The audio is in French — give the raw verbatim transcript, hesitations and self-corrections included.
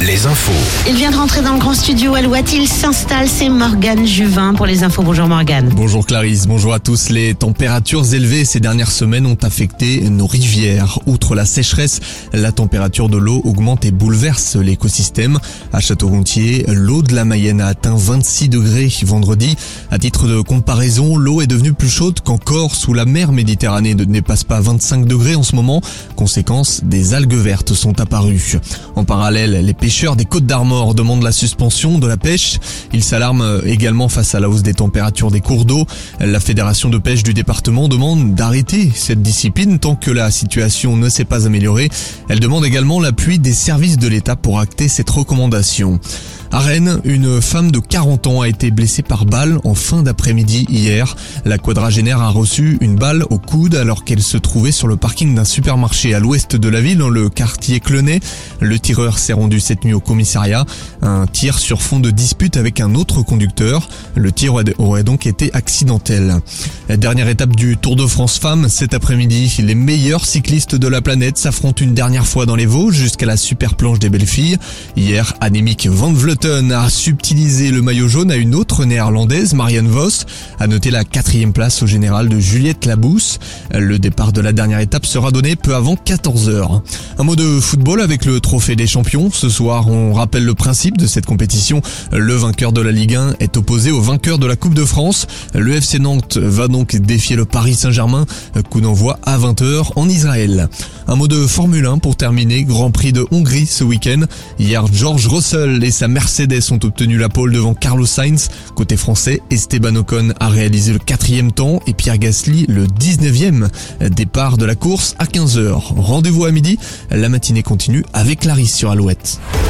les infos. Il vient de rentrer dans le grand studio Alouette, il s'installe, c'est Morgane Juvin pour les infos. Bonjour Morgane. Bonjour Clarisse, bonjour à tous. Les températures élevées ces dernières semaines ont affecté nos rivières. Outre la sécheresse, la température de l'eau augmente et bouleverse l'écosystème. À Château-Gontier, l'eau de la Mayenne a atteint vingt-six degrés vendredi. À titre de comparaison, l'eau est devenue plus chaude qu'en Corse où la mer Méditerranée ne dépasse pas vingt-cinq degrés en ce moment. Conséquence, des algues vertes sont apparues. En parallèle, les pêcheurs des Côtes d'Armor demandent la suspension de la pêche. Ils s'alarment également face à la hausse des températures des cours d'eau. La fédération de pêche du département demande d'arrêter cette discipline tant que la situation ne s'est pas améliorée. Elle demande également l'appui des services de l'État pour acter cette recommandation. À Rennes, une femme de quarante ans a été blessée par balle en fin d'après-midi hier. La quadragénaire a reçu une balle au coude alors qu'elle se trouvait sur le parking d'un supermarché à l'ouest de la ville, dans le quartier Clenay. Le tireur s'est rendu cette nuit au commissariat. Un tir sur fond de dispute avec un autre conducteur. Le tir aurait donc été accidentel. La dernière étape du Tour de France Femmes cet après-midi. Les meilleurs cyclistes de la planète s'affrontent une dernière fois dans les Vosges jusqu'à la super planche des belles filles. Hier, Annemiek van Vleuten a subtilisé le maillot jaune à une autre néerlandaise, Marianne Vos. À noter la quatrième place au général de Juliette Labousse. Le départ de la dernière étape sera donné peu avant quatorze heures. Un mot de football avec le trophée des champions. Ce soir, on rappelle le principe de cette compétition. Le vainqueur de la Ligue un est opposé au vainqueur de la Coupe de France. Le F C Nantes va donc défier le Paris Saint-Germain. Coup d'envoi à vingt heures en Israël. Un mot de Formule un pour terminer. Grand Prix de Hongrie ce week-end. Hier, George Russell et sa Mercedes ont obtenu la pole devant Carlos Sainz. Côté français, Esteban Ocon a réalisé le quatrième temps et Pierre Gasly le dix-neuvième. Départ de la course à quinze heures. Rendez-vous à midi. La matinée continue avec Clarisse sur Alouette.